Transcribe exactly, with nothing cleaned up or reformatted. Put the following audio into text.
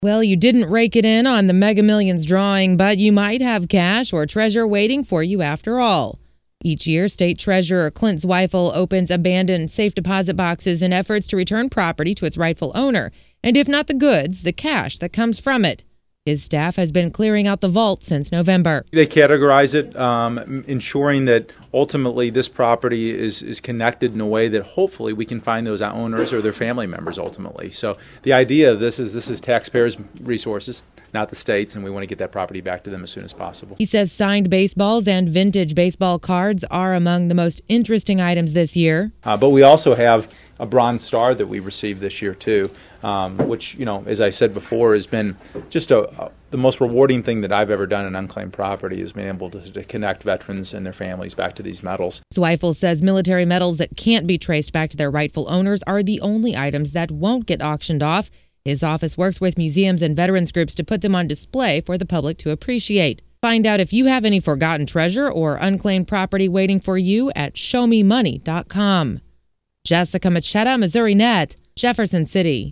Well, you didn't rake it in on the Mega Millions drawing, but you might have cash or treasure waiting for you after all. Each year, State Treasurer Clint Zweifel opens abandoned safe deposit boxes in efforts to return property to its rightful owner, and if not the goods, the cash that comes from it. His staff has been clearing out the vault since November. They categorize it, um, ensuring that ultimately this property is, is connected in a way that hopefully we can find those owners or their family members ultimately. So the idea of this is this is taxpayers' resources, not the state's, and we want to get that property back to them as soon as possible. He says signed baseballs and vintage baseball cards are among the most interesting items this year. Uh, but we also have a Bronze Star that we received this year too, um, which, you know, as I said before, has been just a, a, the most rewarding thing that I've ever done in unclaimed property is being able to, to connect veterans and their families back to these medals. Zweifel says military medals that can't be traced back to their rightful owners are the only items that won't get auctioned off. His office works with museums and veterans groups to put them on display for the public to appreciate. Find out if you have any forgotten treasure or unclaimed property waiting for you at show me money dot com. Jessica Machetta, Missouri Net, Jefferson City.